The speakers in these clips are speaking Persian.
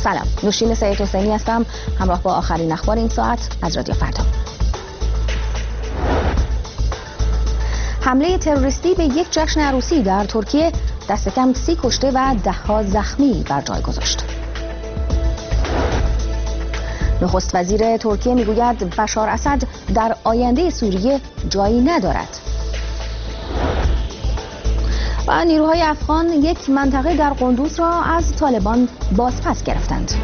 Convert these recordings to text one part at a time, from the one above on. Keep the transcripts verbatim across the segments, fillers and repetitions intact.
سلام، نوشین سید حسینی هستم، همراه با آخرین اخبار این ساعت از رادیو فردا. حمله تروریستی به یک جشن عروسی در ترکیه دست کم سی کشته و ده‌ها زخمی بر جای گذاشت. نخست وزیر ترکیه میگوید بشار اسد در آینده سوریه جایی ندارد. و نیروهای افغان یک منطقه در قندوز را از طالبان بازپس گرفتند.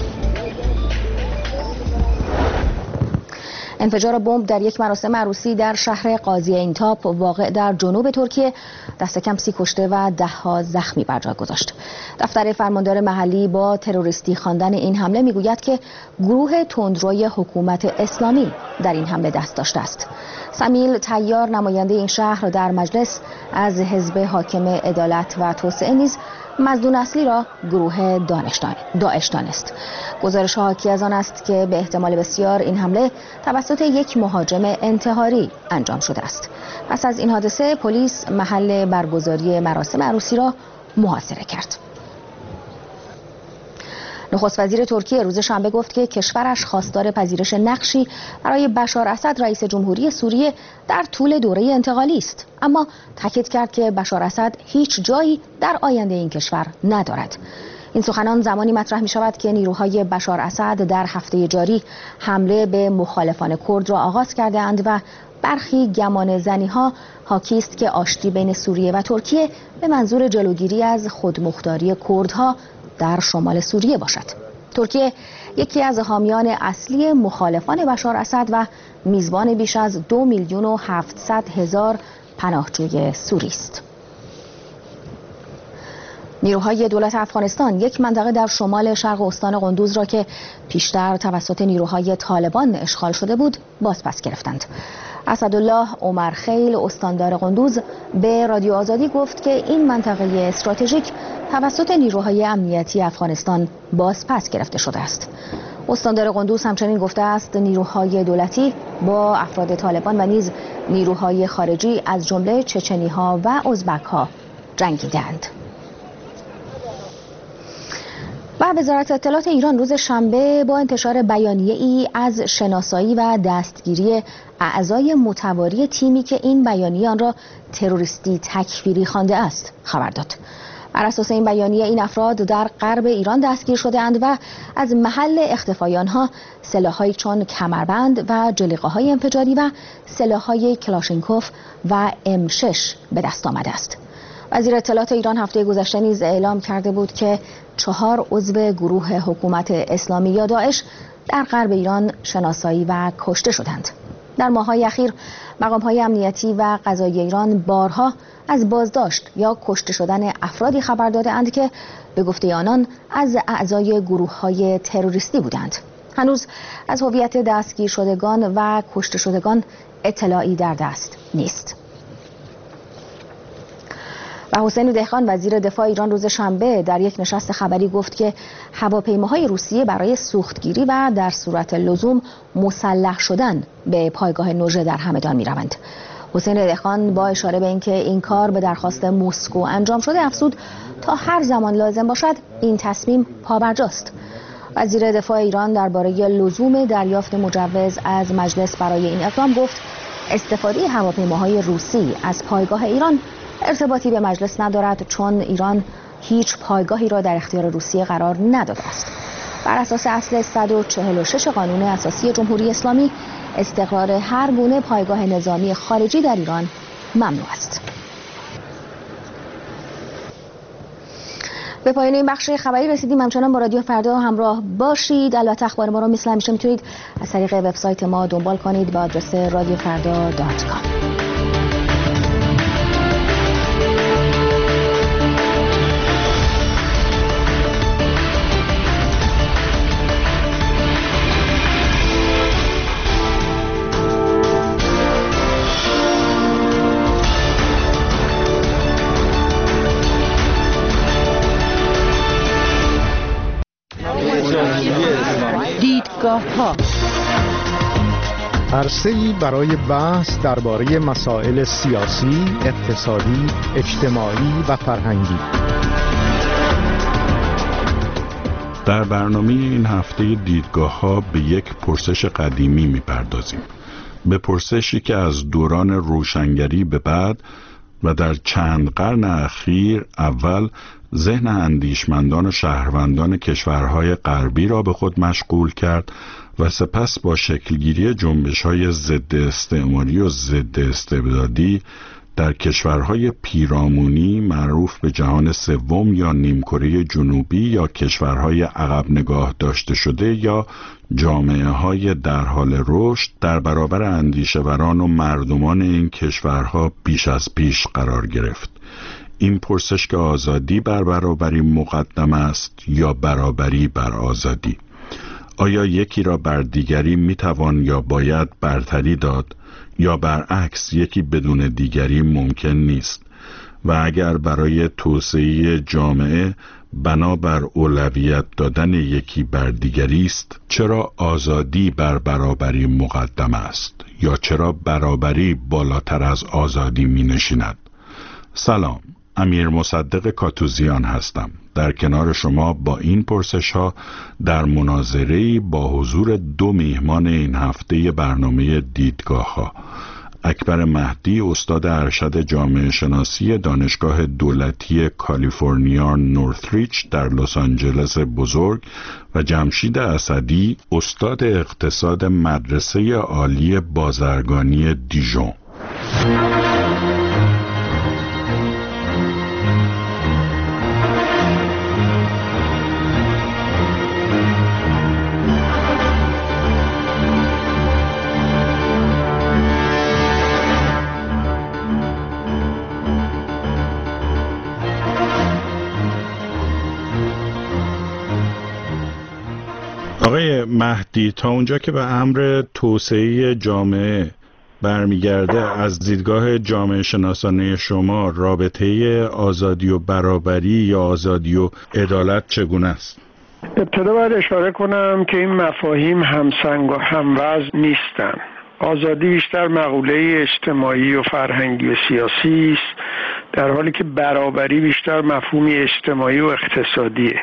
انفجار بمب در یک مراسم عروسی در شهر قاضی اینتاپ واقع در جنوب ترکیه دست کم سی کشته و ده‌ها زخمی بر جای گذاشت. دفتر فرماندار محلی با تروریستی خواندن این حمله میگوید که گروه تندروی حکومت اسلامی در این حمله دست داشته است. سمیل طیار نماینده این شهر در مجلس از حزب حاکم عدالت و توسعه نیز مظنون اصلی را گروه داعش دانست. گزارش حاکی از آن است که به احتمال بسیار این حمله توسط یک مهاجم انتحاری انجام شده است. پس از این حادثه پلیس محل برگزاری مراسم عروسی را محاصره کرد. نخست وزیر ترکیه روز شنبه گفت که کشورش خواستار پذیرش نقشی برای بشار اسد رئیس جمهوری سوریه در طول دوره انتقالی است، اما تاکید کرد که بشار اسد هیچ جایی در آینده این کشور ندارد. این سخنان زمانی مطرح می شود که نیروهای بشار اسد در هفته جاری حمله به مخالفان کرد را آغاز کرده اند و برخی گمان زنی ها حاکی است که آشتی بین سوریه و ترکیه به منظور جلوگیری از خودمختاری کردها در شمال سوریه باشد. ترکیه یکی از حامیان اصلی مخالفان بشار اسد و میزبان بیش از دو میلیون و هفتصد هزار پناهجوی سوری است. نیروهای دولت افغانستان یک منطقه در شمال شرق استان قندوز را که پیشتر توسط نیروهای طالبان اشغال شده بود بازپس گرفتند. اسدالله عمر خیل استاندار قندوز به رادیو آزادی گفت که این منطقه استراتژیک توسط نیروهای امنیتی افغانستان بازپس گرفته شده است. استاندار قندوز همچنین گفته است نیروهای دولتی با افراد طالبان و نیز نیروهای خارجی از جمله چچنی‌ها و ازبک‌ها جنگیدند. و وزارت اطلاعات ایران روز شنبه با انتشار بیانیه‌ای از شناسایی و دستگیری اعضای متواری تیمی که این بیانیه آن را تروریستی تکفیری خوانده است خبر داد. بر اساس این بیانیه این افراد در غرب ایران دستگیر شده اند و از محل اختفای آنها سلاح‌هایی چون کمربند و جلیقه‌های انفجاری و سلاح‌های کلاشینکوف و ام شش به دست آمده است. وزیر اطلاعات ایران هفته گذشته نیز اعلام کرده بود که چهار عضو گروه حکومت اسلامی یا داعش در غرب ایران شناسایی و کشته شدند. در ماه‌های اخیر مقام‌های امنیتی و قضایی ایران بارها از بازداشت یا کشته شدن افرادی خبر داده‌اند که به گفته آنان از اعضای گروه‌های تروریستی بودند. هنوز از هویت دستگیر شدگان و کشته شدگان اطلاعی در دست نیست. و حسین دهقان وزیر دفاع ایران روز شنبه در یک نشست خبری گفت که هواپیماهای روسیه برای سوختگیری و در صورت لزوم مسلح شدن به پایگاه نوژه در همدان می‌روند. حسین دهقان با اشاره به اینکه این کار به درخواست مسکو انجام شده افزود تا هر زمان لازم باشد این تصمیم پابرجاست. وزیر دفاع ایران درباره لزوم دریافت مجوز از مجلس برای این اقدام گفت استفاده هواپیماهای روسی از پایگاه ایران ارتباطی به مجلس ندارد چون ایران هیچ پایگاهی را در اختیار روسیه قرار نداده است. بر اساس اصل صد و چهل و شش قانون اساسی جمهوری اسلامی استقرار هر گونه پایگاه نظامی خارجی در ایران ممنوع است. به پایان این بخش خبری رسیدیم. همچنان با رادیو فردا همراه باشید. البته اخبار ما رو مثل همیشه میتونید از طریق وبسایت ما دنبال کنید با آدرس رادیو فردا دات کام. دیدگاه‌ها عرصه‌ای برای بحث درباره مسائل سیاسی، اقتصادی، اجتماعی و فرهنگی. در برنامه این هفته دیدگاه ها به یک پرسش قدیمی میپردازیم، به پرسشی که از دوران روشنگری به بعد و در چند قرن اخیر اول ذهن اندیشمندان و شهروندان کشورهای غربی را به خود مشغول کرد و سپس با شکلگیری جنبش‌های ضد استعماری و ضد استبدادی در کشورهای پیرامونی معروف به جهان سوم یا نیمکره جنوبی یا کشورهای عقب نگاه داشته شده یا جامعه‌های در حال رشد در برابر اندیشه‌وران و مردمان این کشورها بیش از پیش قرار گرفت. این پرسش که آزادی بر برابری مقدم است یا برابری بر آزادی؟ آیا یکی را بر دیگری میتوان یا باید برتری داد یا برعکس یکی بدون دیگری ممکن نیست؟ و اگر برای توسعه جامعه بنابر اولویت دادن یکی بر دیگری است، چرا آزادی بر برابری مقدم است یا چرا برابری بالاتر از آزادی می نشیند؟ سلام، امیر مصدق کاتوزیان هستم. در کنار شما با این پرسش ها در مناظره‌ای با حضور دو میهمان این هفته برنامه دیدگاه ها، اکبر مهدی استاد ارشد جامعه شناسی دانشگاه دولتی کالیفرنیا نورثریچ در لس آنجلس بزرگ و جمشید اسدی استاد اقتصاد مدرسه عالی بازرگانی دیژون. آقای مهدی، تا اونجا که به امر توسعه جامعه برمیگرده، از دیدگاه جامعه شناسانه شما رابطه آزادی و برابری یا آزادی و عدالت چگونه است؟ ابتدا باید اشاره کنم که این مفاهیم همسنگ و هموزن نیستن. آزادی بیشتر مقوله اجتماعی و فرهنگی و سیاسی است، در حالی که برابری بیشتر مفهومی اجتماعی و اقتصادیه.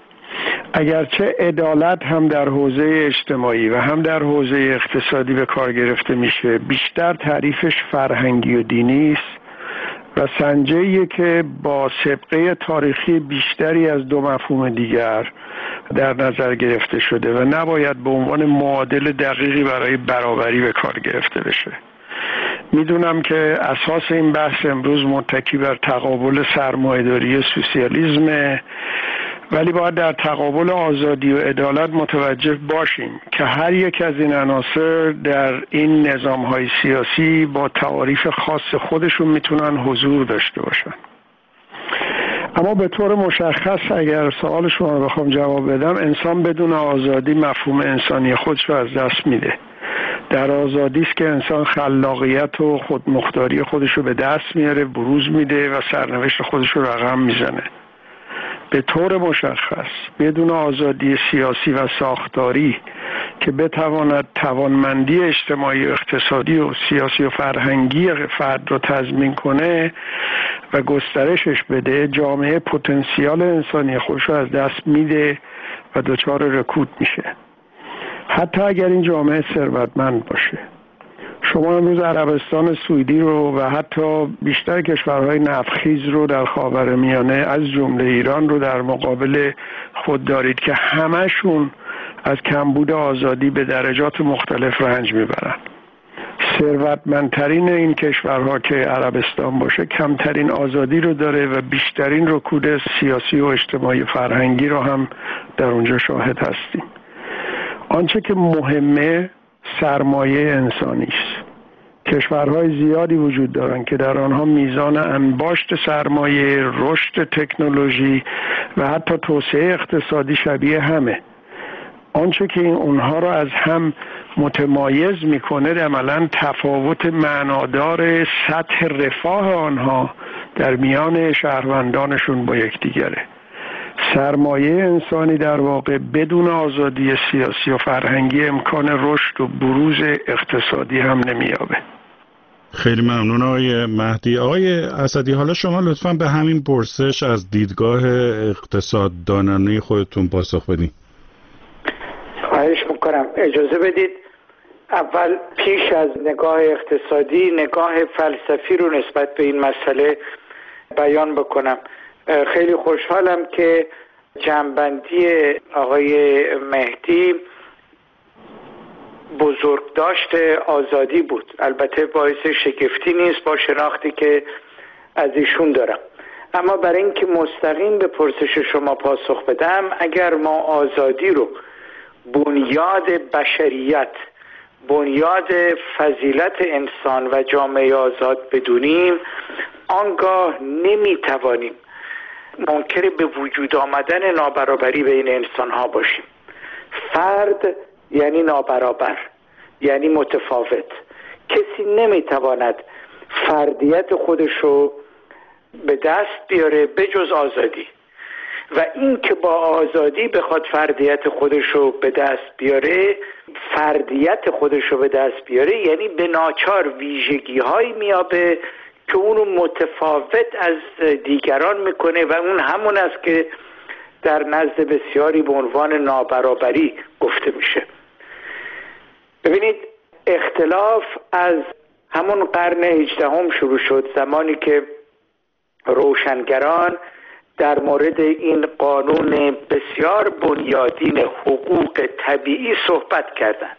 اگرچه عدالت هم در حوزه اجتماعی و هم در حوزه اقتصادی به کار گرفته میشه، بیشتر تعریفش فرهنگی و دینی است و سنجه‌ایه که با سابقه تاریخی بیشتری از دو مفهوم دیگر در نظر گرفته شده و نباید به عنوان معادل دقیقی برای برابری به کار گرفته بشه. میدونم که اساس این بحث امروز متکی بر تقابل سرمایه‌داری و سوسیالیسم، ولی باید در تقابل آزادی و عدالت متوجه باشیم که هر یک از این عناصر در این نظام‌های سیاسی با تعاریف خاص خودشون میتونن حضور داشته باشن. اما به طور مشخص اگر سوال شما رو بخوام جواب بدم، انسان بدون آزادی مفهوم انسانی خودش رو از دست میده. در آزادی است که انسان خلاقیت و خودمختاری خودش رو به دست میاره، بروز میده و سرنوشت خودش رو رقم میزنه. به طور مشخص بدون آزادی سیاسی و ساختاری که بتواند توانمندی اجتماعی و اقتصادی و سیاسی و فرهنگی فرد رو تضمین کنه و گسترشش بده، جامعه پتانسیال انسانی خودش رو از دست میده و دچار رکود میشه، حتی اگر این جامعه ثروتمند باشه. شما امروز عربستان سعودی رو و حتی بیشتر کشورهای نفتخیز رو در خاورمیانه از جمله ایران رو در مقابل خود دارید که همشون از کمبود آزادی به درجات مختلف رنج میبرن. ثروتمندترین این کشورها که عربستان باشه کمترین آزادی رو داره و بیشترین رکود سیاسی و اجتماعی فرهنگی رو هم در اونجا شاهد هستیم. آنچه که مهمه سرمایه انسانی است. کشورهای زیادی وجود دارند که در آنها میزان انباشت سرمایه، رشد تکنولوژی و حتی توسعه اقتصادی شبیه همه. آنچه که این اونها را از هم متمایز میکنه عملاً تفاوت معنادار سطح رفاه آنها در میان شهروندانشون با یکدیگره. سرمایه انسانی در واقع بدون آزادی سیاسی و فرهنگی امکان رشد و بروز اقتصادی هم نمیابه. خیلی ممنون آقای مهدی. آقای اسدی، حالا شما لطفاً به همین پرسش از دیدگاه اقتصاددانانه خودتون پاسخ بدین. خواهش میکنم. اجازه بدید اول پیش از نگاه اقتصادی نگاه فلسفی رو نسبت به این مسئله بیان بکنم. خیلی خوشحالم که جمع‌بندی آقای مهدی بزرگ داشته آزادی بود. البته باعث شگفتی نیست با شناختی که از ایشون دارم، اما برای اینکه مستقیم به پرسش شما پاسخ بدم، اگر ما آزادی رو بنیاد بشریت، بنیاد فضیلت انسان و جامعه آزاد بدونیم، آنگاه نمیتوانیم منکر به وجود آمدن نابرابری بین انسان ها باشیم. فرد یعنی نابرابر، یعنی متفاوت. کسی نمیتواند فردیت خودشو به دست بیاره بجز آزادی، و این که با آزادی بخواد فردیت خودشو به دست بیاره، فردیت خودشو به دست بیاره، یعنی به ناچار ویژگی هایی میابه که اونو متفاوت از دیگران میکنه و اون همون است که در نزد بسیاری به عنوان نابرابری گفته میشه. ببینید، اختلاف از همون قرن هجدهم شروع شد، زمانی که روشنگران در مورد این قانون بسیار بنیادین حقوق طبیعی صحبت کردند.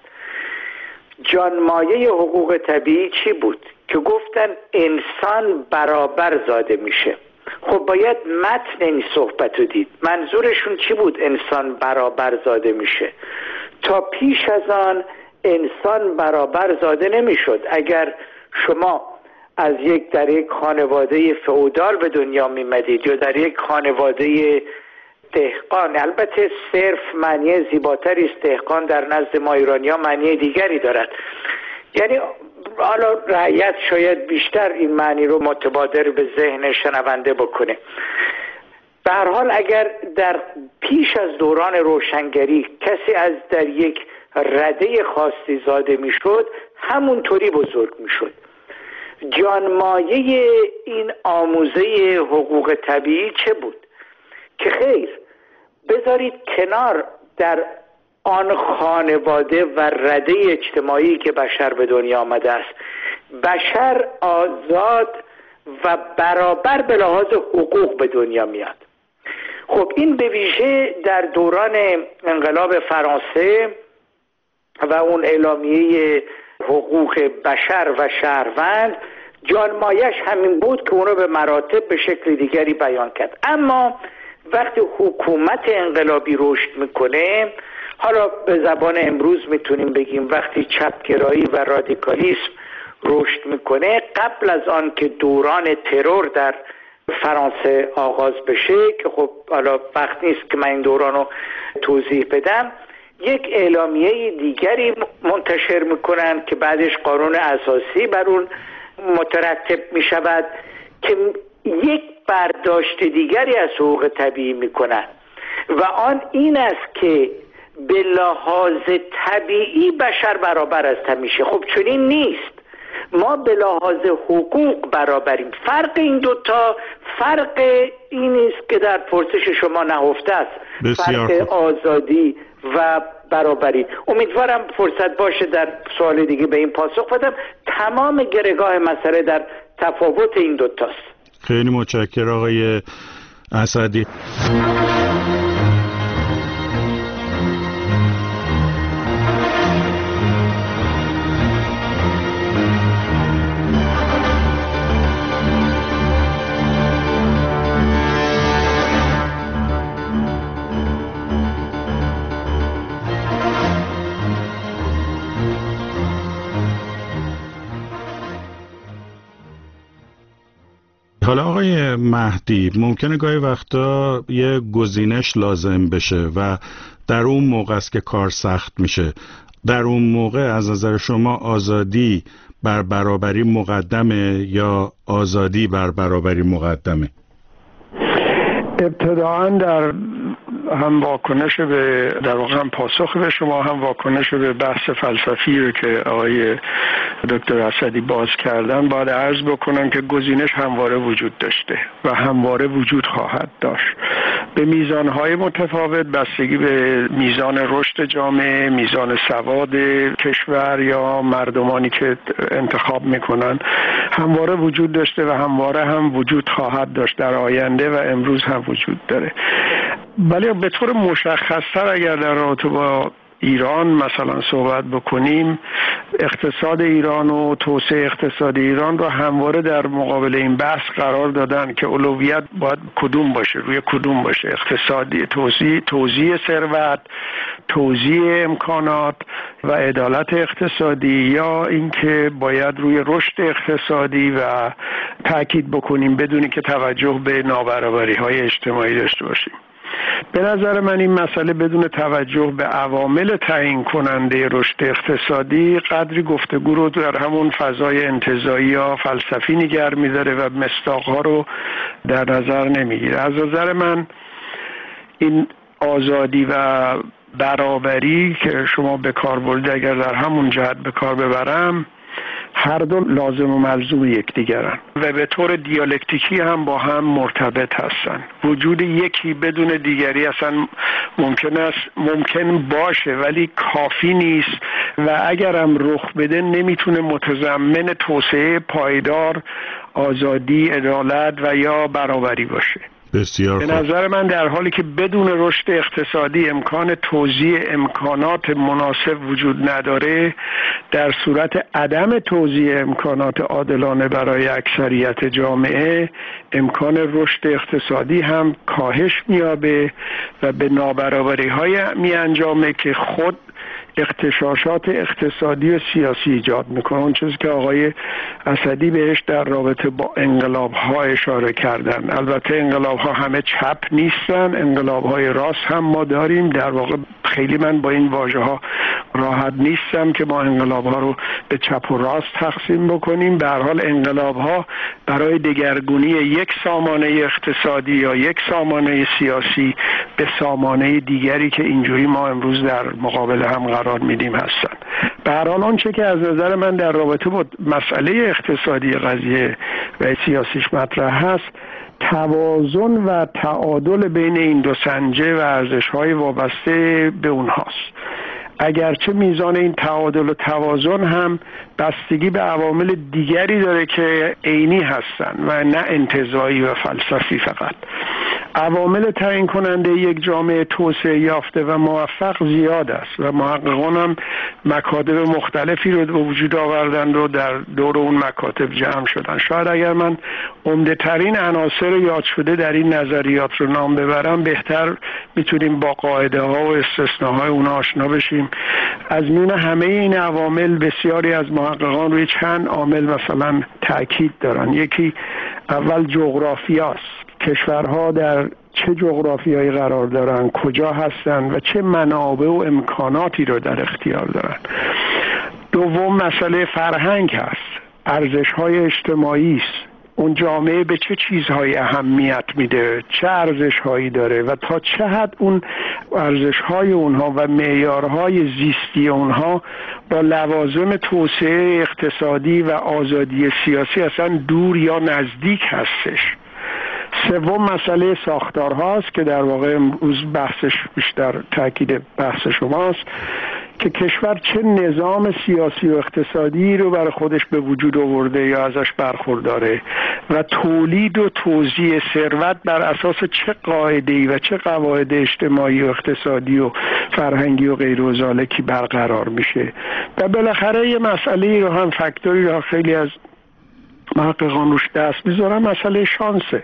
جانمایه حقوق طبیعی چی بود؟ که گفتن انسان برابر زاده میشه. خب باید متن این صحبت رو دید. منظورشون چی بود انسان برابر زاده میشه؟ تا پیش از آن انسان برابر زاده نمیشد. اگر شما از یک در یک خانواده فئودال به دنیا میمدید یا در یک خانواده دهقان، البته صرف معنی زیباتری است، دهقان در نزد ما ایرانی ها معنی دیگری دارد، یعنی حالا رعیت شاید بیشتر این معنی رو متبادر به ذهن شنونده بکنه. به هر حال اگر در پیش از دوران روشنگری کسی از در یک رده خاصی زاده میشد، همونطوری بزرگ میشد. جانمایه این آموزه حقوق طبیعی چه بود؟ که خیر، بذارید کنار در آن خانواده و رده اجتماعی که بشر به دنیا آمده است، بشر آزاد و برابر به لحاظ حقوق به دنیا میاد. خب این به ویژه در دوران انقلاب فرانسه و اون اعلامیه حقوق بشر و شهروند، جانمایش همین بود که اونو به مراتب به شکل دیگری بیان کرد. اما وقتی حکومت انقلابی رشد میکنه، حالا به زبان امروز میتونیم بگیم وقتی چپگرایی و رادیکالیسم رشد میکنه، قبل از آن که دوران ترور در فرانسه آغاز بشه، که خب حالا وقت نیست که من این دوران رو توضیح بدم، یک اعلامیه دیگری منتشر میکنن که بعدش قانون اساسی بر اون مترتب میشود که یک برداشت دیگری از حقوق طبیعی میکنن و آن این است که به لحاظ طبیعی بشر برابر است همیشه. خب چنین نیست، ما به لحاظ حقوق برابریم. فرق این دوتا فرق این است که در پرسش شما نهفته است، فرق آزادی و برابری. امیدوارم فرصت باشه در سوال دیگه به این پاسخ بدم. تمام گرهگاه مسئله در تفاوت این دوتاست. خیلی متشکرم آقای اسدی. حالا آقای مهدی، ممکنه گاهی وقتا یه گزینش لازم بشه و در اون موقع است که کار سخت میشه. در اون موقع از نظر شما آزادی بر برابری مقدمه یا آزادی بر برابری مقدمه؟ ابتداعا در هم واکنش به در واقع هم پاسخ به شما، هم واکنش به بحث فلسفی رو که آقای دکتر اسدی باز کردن، باید عرض بکنم که گزینش همواره وجود داشته و همواره وجود خواهد داشت به میزانهای متفاوت، بستگی به میزان رشد جامعه، میزان سواد کشور یا مردمانی که انتخاب میکنن، همواره وجود داشته و همواره هم وجود خواهد داشت در آینده و امروز هم وجود داره. ولی به طور مشخص‌تر اگر در رابطه با ایران مثلا صحبت بکنیم، اقتصاد ایران و توسعه اقتصادی ایران رو همواره در مقابل این بحث قرار دادن که اولویت باید کدوم باشه، روی کدوم باشه، اقتصادی، توزیع توزیع ثروت، توزیع امکانات و عدالت اقتصادی، یا اینکه باید روی رشد اقتصادی و تاکید بکنیم بدونی که توجه به نابرابری‌های اجتماعی داشته باشیم. به نظر من این مسئله بدون توجه به عوامل تعیین کننده رشد اقتصادی قدری گفتگو رو در همون فضای انتزاعی یا فلسفی نگه می‌داره و مصداق‌ها رو در نظر نمیگیره. از نظر من این آزادی و برابری که شما به کار بردید، اگر در همون جهت به کار ببرم، هر دو لازم و ملزوم یکدیگرن و به طور دیالکتیکی هم با هم مرتبط هستن. وجود یکی بدون دیگری اصلا ممکن است ممکن باشه ولی کافی نیست و اگرم رخ بده نمیتونه متضمن توسعه پایدار، آزادی، عدالت و یا برابری باشه. بسیار به نظر من در حالی که بدون رشد اقتصادی امکان توزیع امکانات مناسب وجود نداره، در صورت عدم توزیع امکانات عادلانه برای اکثریت جامعه، امکان رشد اقتصادی هم کاهش می‌یابه و به نابرابری‌های می‌انجامه که خود اغتشاشات اقتصادی و سیاسی ایجاد میکنه. اون چیزی که آقای اسدی بهش در رابطه با انقلاب ها اشاره کردن. البته انقلاب ها همه چپ نیستن، انقلاب های راست هم ما داریم. در واقع خیلی من با این واژه ها راحت نیستم که ما انقلاب ها رو به چپ و راست تقسیم بکنیم. به هر حال انقلاب ها برای دگرگونی یک سامانه اقتصادی یا یک سامانه سیاسی به سامانه دیگری که اینجوری ما امروز در مقابل هم قرار میدیم هستن. به هر حال آنچه که از نظر من در رابطه با مسئله اقتصادی قضیه و سیاسیش مطرح هست، توازن و تعادل بین این دو سنجه و ارزش‌های وابسته به اونهاست. اگرچه میزان این تعادل و توازن هم بستگی به عوامل دیگری داره که عینی هستن و نه انتزاعی و فلسفی فقط. عوامل تعیین کننده یک جامعه توسعه یافته و موفق زیاد است و محققان هم مکاتب مختلفی رو به وجود آوردن و در دور اون مکاتب جمع شدن. شاید اگر من عمده ترین عناصر یاد شده در این نظریات رو نام ببرم، بهتر میتونیم با قاعده ها و استثناهای اون آشنا بشیم. از میون همه این عوامل بسیاری از محققان روی چند عامل مثلا تاکید دارن. یکی اول جغرافیاست. کشورها در چه جغرافیایی قرار دارن، کجا هستن و چه منابع و امکاناتی رو در اختیار دارن. دوم مسئله فرهنگ هست، ارزش‌های اجتماعی است. اون جامعه به چه چیزهایی اهمیت میده، چه ارزش‌هایی داره و تا چه حد اون ارزش‌های اونها و معیارهای زیستی اونها با لوازم توسعه اقتصادی و آزادی سیاسی اصلا دور یا نزدیک هستش. سوم مسئله ساختار هاست که در واقع امروز بحثش بیشتر تاکید بحث شماست که کشور چه نظام سیاسی و اقتصادی رو برای خودش به وجود آورده یا ازش برخورداره و تولید و توزیع ثروت بر اساس چه قاعده‌ای و چه قواعد اجتماعی و اقتصادی و فرهنگی و غیر و ذالکی برقرار میشه. و بالاخره یه مسئله رو هم فاکتوری رو خیلی از محققان روش دست میذارن، مسئله شانسه.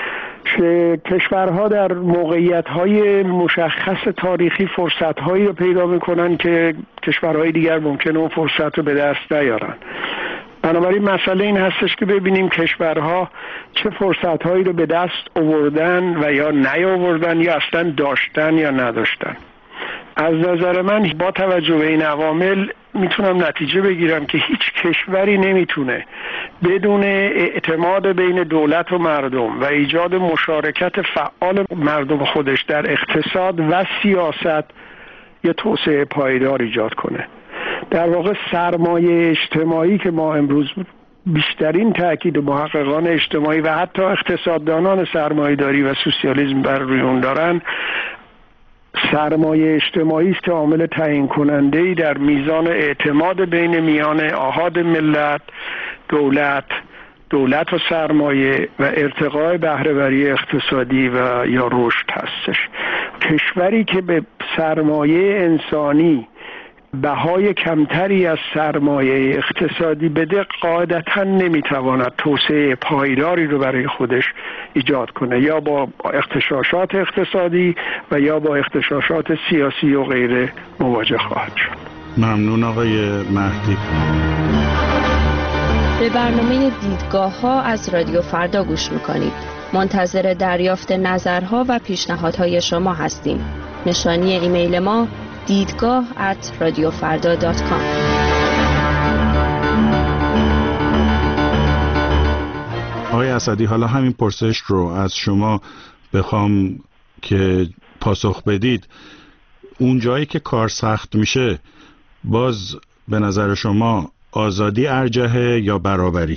کشورها در موقعیت‌های مشخص تاریخی فرصت‌هایی رو پیدا می‌کنن که کشورهای دیگر ممکنه اون فرصت رو به دست نیارن. بنابراین مسئله این هستش که ببینیم کشورها چه فرصت‌هایی رو به دست آوردن و یا نیاوردن یا اصلا داشتن یا نداشتن. از نظر من با توجه به این عوامل میتونم نتیجه بگیرم که هیچ کشوری نمیتونه بدون اعتماد بین دولت و مردم و ایجاد مشارکت فعال مردم خودش در اقتصاد و سیاست یه توسعه پایدار ایجاد کنه. در واقع سرمایه اجتماعی که ما امروز بیشترین تاکید محققان اجتماعی و حتی اقتصاددانان سرمایه‌داری و سوسیالیسم بر روی اون دارن، سرمایه اجتماعی است که عامل تعیین کننده‌ای در میزان اعتماد بین میان آحاد ملت، دولت، دولت و سرمایه و ارتقای بهره‌وری اقتصادی و یا رشد هستش. کشوری که به سرمایه انسانی بهای کمتری از سرمایه اقتصادی بده قاعدتاً نمیتواند توسعه پایداری رو برای خودش ایجاد کنه، یا با اغتشاشات اقتصادی و یا با اغتشاشات سیاسی و غیره مواجه خواهد شد. ممنون آقای مهدی. به برنامه دیدگاه ها از رادیو فردا گوش میکنید. منتظر دریافت نظرها و پیشنهادهای شما هستیم. نشانی ایمیل ما دیدگاه ات رادیو فردا دات کام. آقای اسدی، حالا همین پرسش رو از شما بخوام که پاسخ بدید، اون جایی که کار سخت میشه باز به نظر شما آزادی ارجحه یا برابری؟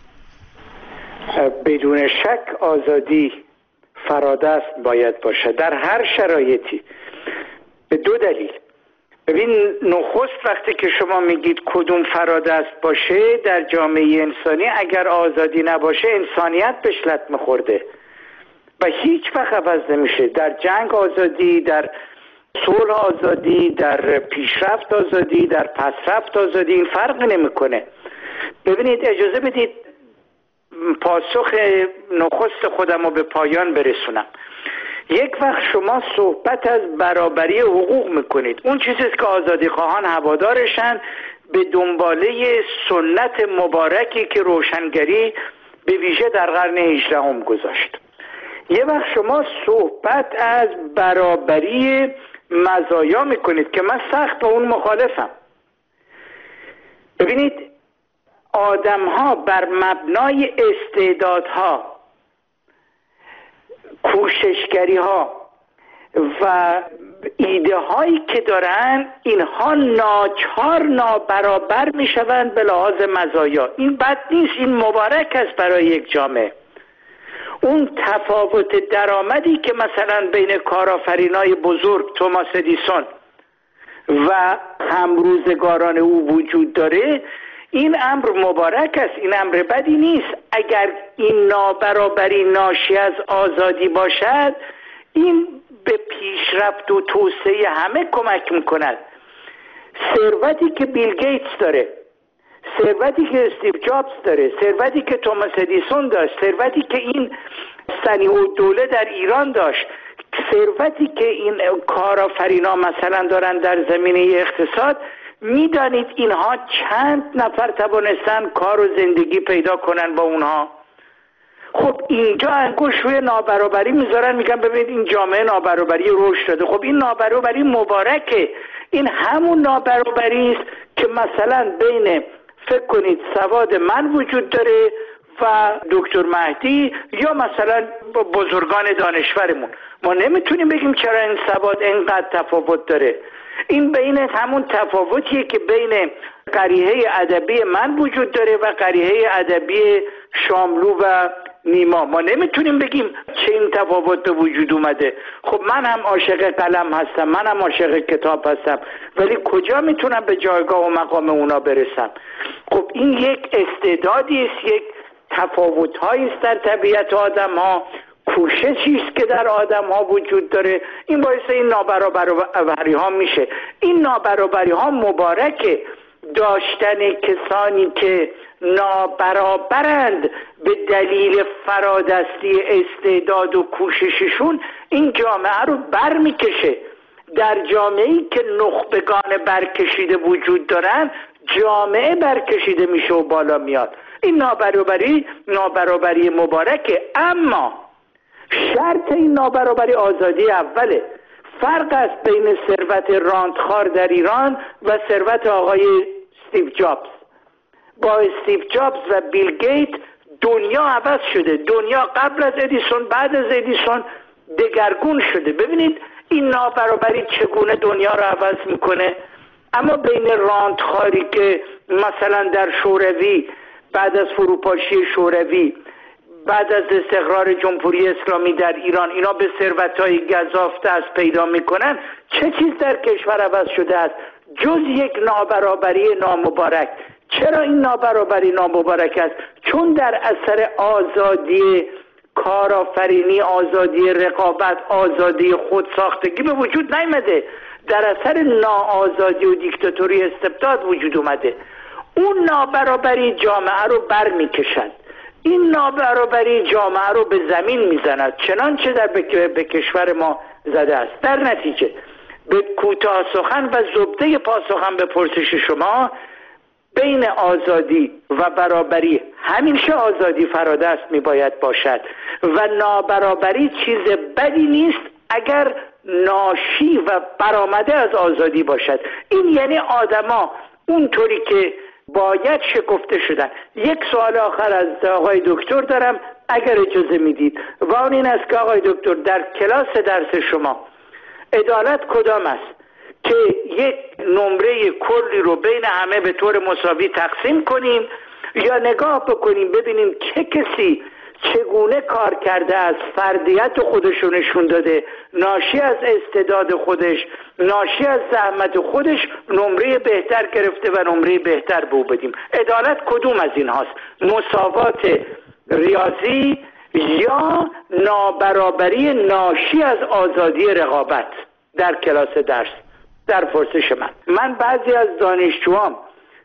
بدون شک آزادی فرادست باید باشه در هر شرایطی، به دو دلیل. ببین، نخست وقتی که شما میگید کدوم فرادست باشه در جامعه انسانی، اگر آزادی نباشه انسانیت بهش لطمه خورده و هیچ وقت عوض نمیشه. در جنگ آزادی، در صلح آزادی، در پیشرفت آزادی، در پسرفت آزادی، این فرق نمیکنه. ببینید، اجازه بدید پاسخ نخست خودم رو به پایان برسونم. یک وقت شما صحبت از برابری حقوق میکنید، اون چیزیست که آزادی خواهان هوادارشن، به دنباله سنت مبارکی که روشنگری به ویژه در قرن هجدهم گذاشت. یه وقت شما صحبت از برابری مزایا میکنید که من سخت با اون مخالفم. ببینید، آدم ها بر مبنای استعدادها، کوششگری ها و ایده هایی که دارن، اینها ناچار نابرابر می شوند به لحاظ مزایا. این بد نیست، این مبارک است برای یک جامعه. اون تفاوت درآمدی که مثلا بین کارآفرینای بزرگ توماس ادیسون و همروزگاران او وجود داره، این امر مبارک است، این امر بدی نیست. اگر این نابرابری ناشی از آزادی باشد، این به پیشرفت و توسعه همه کمک میکند. ثروتی که بیل گیتس داره، ثروتی که استیو جابز داره، ثروتی که توماس ادیسون داشت، ثروتی که این صنیع‌الدوله در ایران داشت، ثروتی که این کارآفرینا مثلا دارن در زمینه اقتصاد، میدانید اینها چند نفر توانستن کار و زندگی پیدا کنن با اونها؟ خب اینجا انگشت روی نابرابری میذارن، میگن ببینید این جامعه نابرابری رشد داده. خب این نابرابری مبارکه، این همون نابرابری است که مثلا بین، فکر کنید، سواد من وجود داره و دکتر مهدی یا مثلا بزرگان دانشورمون. ما نمیتونیم بگیم چرا این سواد اینقدر تفاوت داره. این بین همون تفاوتیه که بین قریحه ادبی من وجود داره و قریحه ادبی شاملو و نیما. ما نمیتونیم بگیم چه این تفاوت به وجود اومده. خب من هم عاشق قلم هستم، من هم عاشق کتاب هستم، ولی کجا میتونم به جایگاه و مقام اونا برسم؟ خب این یک استعدادی است، یک تفاوت‌هایی است در طبیعت آدم‌ها، کوششی است که در آدم‌ها وجود داره. این باعث این نابرابری ها میشه. این نابرابری ها مبارکه. داشتن کسانی که نابرابرند به دلیل فرادستی استعداد و کوشششون، این جامعه رو بر میکشه. در جامعه‌ای که نخبگان برکشیده وجود دارن، جامعه برکشیده میشه و بالا میاد. این نابرابری نابرابری مبارکه، اما شرط این نابرابری آزادی اوله. فرق است بین ثروت راندخوار در ایران و ثروت آقای استیو جابز. با استیو جابز و بیل گیت دنیا عوض شده. دنیا قبل از ادیسون بعد از ادیسون دگرگون شده. ببینید این نابرابری چگونه دنیا رو عوض میکنه. اما بین راندخواری که مثلا در شوروی بعد از فروپاشی شوروی بعد از استقرار جمهوری اسلامی در ایران اینا به ثروت‌های گزاف دست پیدا میکنن، چه چیز در کشور عوض شده است جز یک نابرابری نامبارک؟ چرا این نابرابری نامبارک است؟ چون در اثر آزادی کارآفرینی، آزادی رقابت، آزادی خودساختگی به وجود نیامده، در اثر ناآزادی و دیکتاتوری استبداد وجود اومده. اون نابرابری جامعه رو بر میکشد. این نابرابری جامعه رو به زمین میزند، چنانچه در به کشور ما زده است. در نتیجه به کوتاه سخن و زبده پاسخم به پرسش شما، بین آزادی و برابری همیشه آزادی فرادست میباید باشد و نابرابری چیز بدی نیست اگر ناشی و برآمده از آزادی باشد. این یعنی آدما اونطوری که باید شکفته شدن. یک سوال آخر از آقای دکتر دارم اگر اجازه میدید و اون این است که آقای دکتر در کلاس درس شما عدالت کدام است؟ که یک نمره کلی رو بین همه به طور مساوی تقسیم کنیم یا نگاه بکنیم ببینیم چه کسی چگونه کار کرده از فردیت خودش رو نشون داده، ناشی از استعداد خودش، ناشی از زحمت خودش نمره بهتر گرفته و نمره بهتر به او بدیم. عدالت کدوم از این هاست؟ مساوات ریاضی یا نابرابری ناشی از آزادی رقابت در کلاس درس؟ در پرسش من من بعضی از دانشجوام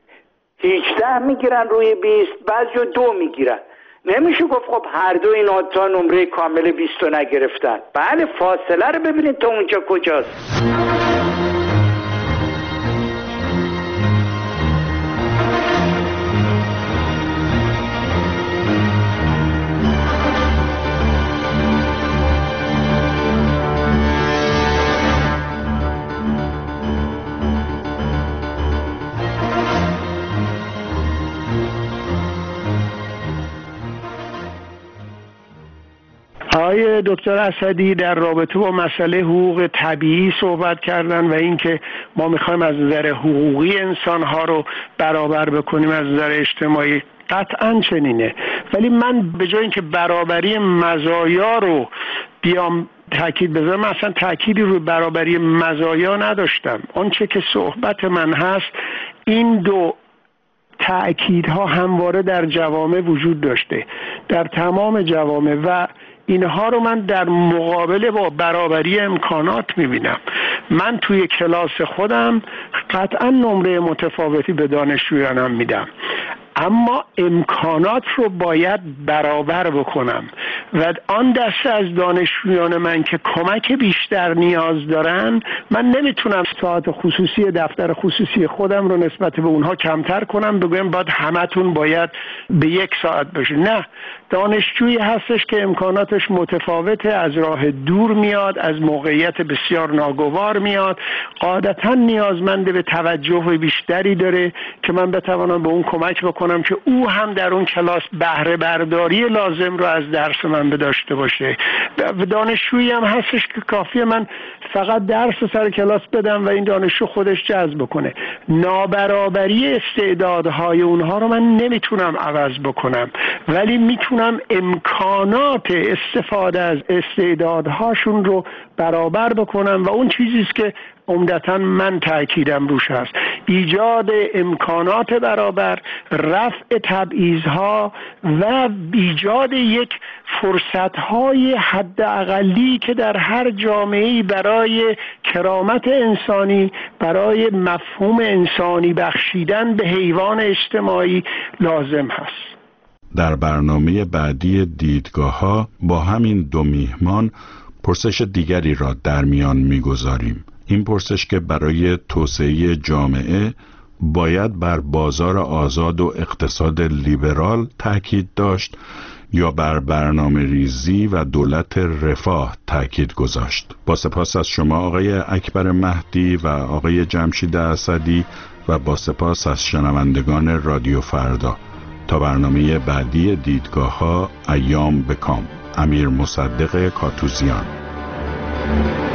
هجده میگیرن روی بیست، بعضی دو میگیرن. نمیشه گفت خب هر دو این تا نمره کامل بیست رو نگرفتن. بله، فاصله رو ببینید تا اونجا کجاست. آقای دکتر اسدی در رابطه با مسئله حقوق طبیعی صحبت کردن و اینکه ما میخوایم از نظر حقوقی انسانها رو برابر بکنیم از نظر اجتماعی. قطعا چنینه، ولی من به جای اینکه برابری مزایا رو بیام تاکید بذارم، من اصلا تاکیدی روی برابری مزایا نداشتم. اون چه که صحبت من هست این دو تأکیدها همواره در جوامع وجود داشته، در تمام جوامع، و اینها رو من در مقابله با برابری امکانات میبینم. من توی کلاس خودم قطعا نمره متفاوتی به دانشجویانم میدم، اما امکانات رو باید برابر بکنم و آن دسته از دانشجویان من که کمک بیشتر نیاز دارن، من نمیتونم ساعت خصوصی دفتر خصوصی خودم رو نسبت به اونها کمتر کنم، بگم باید همتون باید به یک ساعت بشه. نه، دانشجویی هستش که امکاناتش متفاوته، از راه دور میاد، از موقعیت بسیار ناگوار میاد، قاعدتا نیازمند به توجه بیشتری داره که من بتوانم به اون کمک بکنم که او هم در اون کلاس بهره برداری لازم رو از درس من داشته باشه. و دانشجویی هم هستش که کافیه من فقط درس سر کلاس بدم و این دانشجو خودش جذب کنه. نابرابری استعدادهای اونها رو من نمیتونم عوض بکنم، ولی میتونم امکانات استفاده از استعدادهاشون رو برابر بکنم و اون چیزیست که عمدتاً من تأکیدم روش هست: ایجاد امکانات برابر، رفع تبعیض‌ها و ایجاد یک فرصت‌های حداقلی که در هر جامعه‌ای برای کرامت انسانی، برای مفهوم انسانی بخشیدن به حیوان اجتماعی لازم هست. در برنامه بعدی دیدگاه‌ها با همین دو میهمان پرسش دیگری را در میان می‌گذاریم. این پرسش که برای توسعه جامعه باید بر بازار آزاد و اقتصاد لیبرال تاکید داشت یا بر برنامه ریزی و دولت رفاه تاکید گذاشت. با سپاس از شما آقای اکبر مهدی و آقای جمشید اسدی و با سپاس از شنوندگان رادیو فردا. تا برنامه بعدی دیدگاه ها، ایام بکام. امیر مصدق کاتوزیان.